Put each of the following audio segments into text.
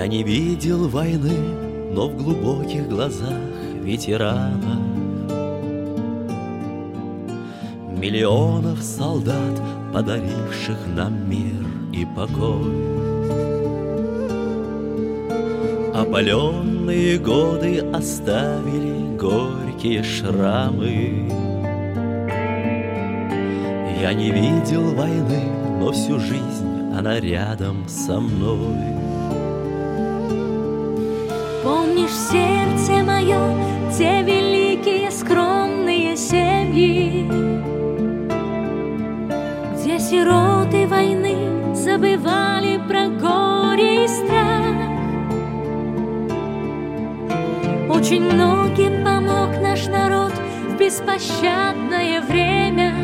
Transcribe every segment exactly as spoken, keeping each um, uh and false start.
Я не видел войны, но в глубоких глазах ветерана миллионов солдат, подаривших нам мир и покой. Опаленные годы оставили горькие шрамы. Я не видел войны, но всю жизнь она рядом со мной. Помнишь, сердце мое, те великие скромные семьи, где сироты войны забывали про горе и страх. Очень многим помог наш народ в беспощадное время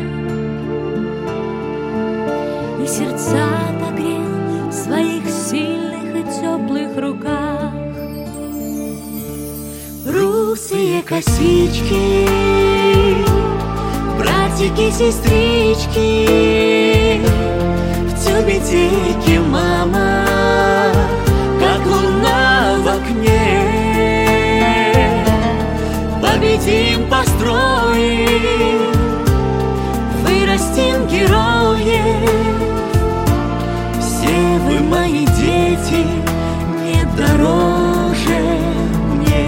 и сердца погрел в своих сильных и теплых руках. Русые косички, братики, сестрички, в тюбетейке мама, как луна в окне. Победим, построим, вырастим героев. Все вы, мои дети, не дороже мне.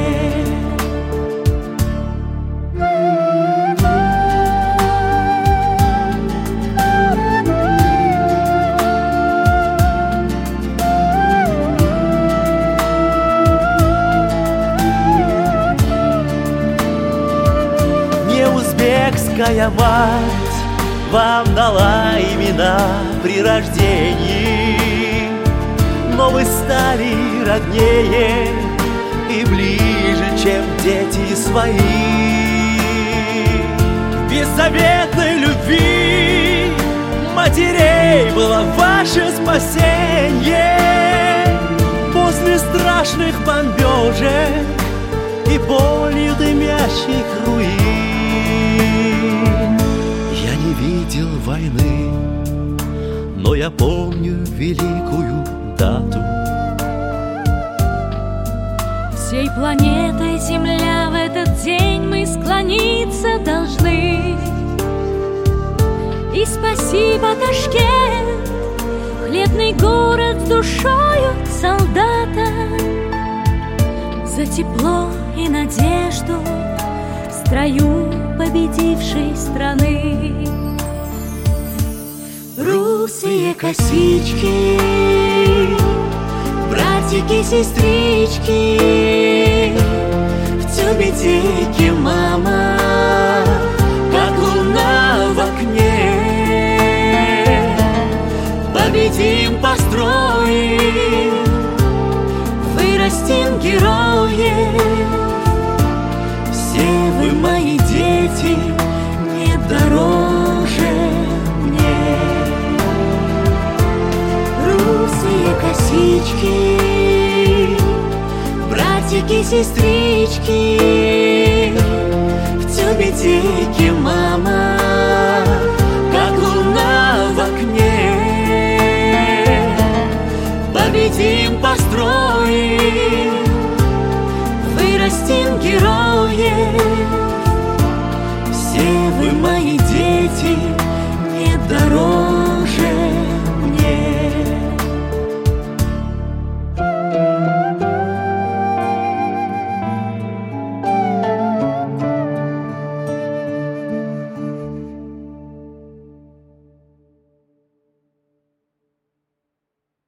Узбекская мать вам дала имена при рождении, но вы стали роднее и ближе, чем дети свои. В беззаветной любви матерей было ваше спасение после страшных бомбежек и болью дымящих руин. Я не видел войны, но я помню великую дату. Всей планетой Земля в этот день мы склониться должны. И спасибо, Ташкент, хлебный город с душою солдата, за тепло и надежду в строю победившей страны. Русые косички, братики, сестрички, в тюбетейке мама, как луна в окне. Победим, построим, вырастим героев. Все вы, мои дети, не дороже мне. Русые косички, братики, сестрички, в тюбетейке